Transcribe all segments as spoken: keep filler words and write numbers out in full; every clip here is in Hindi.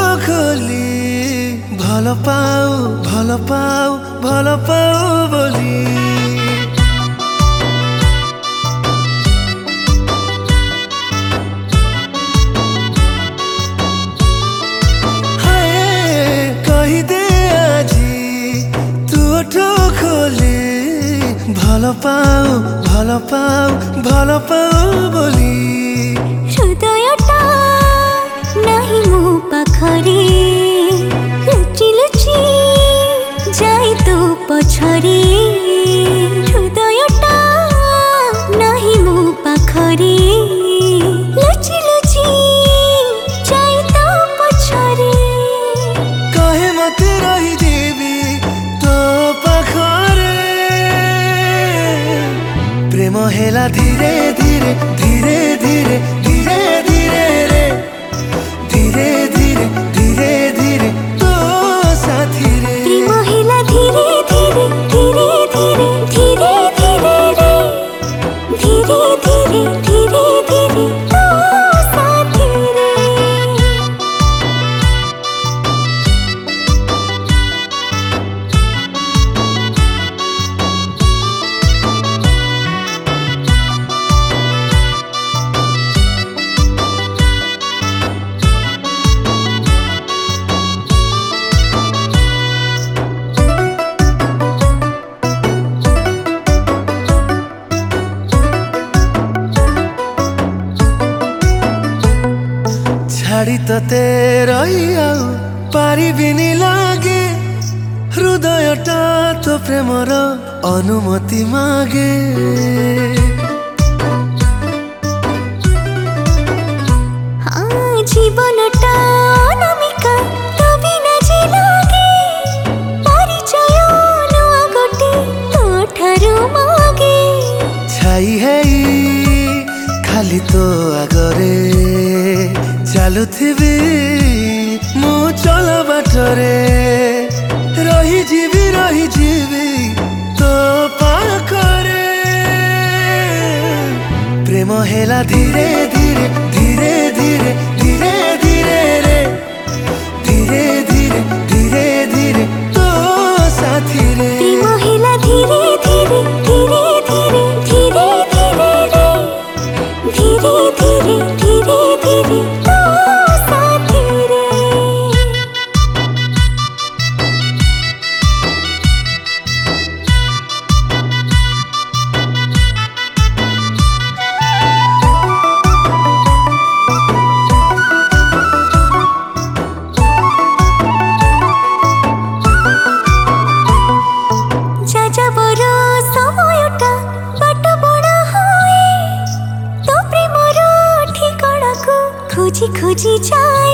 खोली भल पाऊ भल पाऊ भल पाऊ बोली भल पाऊ भल पाऊ भल पाऊ बोली हृदयटा नहीं मो पाखरे लुचि लुचि जाई तो पछरे हृदयटा नहीं मो पाखरे लुचि लुचि जाई तो पछरे कहे मते रही देवी तो पाखरे प्रेम हेला धीरे धीरे धीरे धीरे धीरे धीरे रे धीरे धीरे धीरे धीरे तो साथी रे प्रेम हेला धीरे धीरे धीरे धीरे धीरे धीरे रे धीरे धीरे धीरे धीरे तो साथी रे छाड़ी ते रही आउ पारिबिनी लागे हृदयटा तो प्रेमर अनुमति मागे हाँ जीवनटा अनामिका तो बिना जे लागे परिचय नुआ गोटे तो ठारू मागे छाई है खाली तो आगरे चालुथिबी मु चल बाटरे रही जीवी रही जीवी तो पाखरे प्रेम हेला धीरे धीरे धीरे धीरे धीरे धीरे रे धीरे धीरे धीरे धीरे तो साथी रे प्रेम हेला धीरे धीरे धीरे धीरे धीरे धीरे रे धीरे धीरे धीरे धीरे तो साथी रे যাযাবর সময়টা বাট বড় হয় তো প্রেমর ঠিকানাকু খুঁজি খুঁজি যায়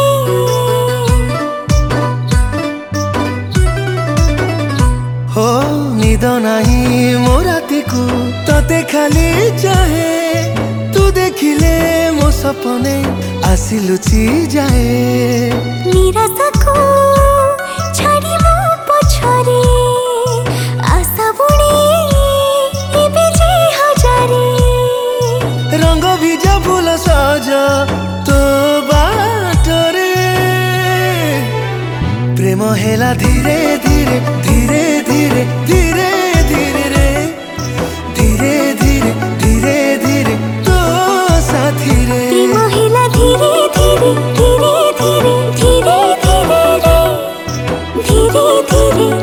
हो निद नाही मो राती को तते खाली चाहे तू देखिले मो सपने आसी लुचि जाए निराशाकु छाड़ी मो पछरे आशा बुणे एबे जे हजारे रंग भिजा फूल सज तो बाटरे प्रेम हेला धीरे धीरे धीरे धीरे धीरे धीरे रे धीरे धीरे धीरे धीरे तो साथी रे प्रेम हेला धीरे धीरे धीरे धीरे धीरे धीरे रे धीरे धीरे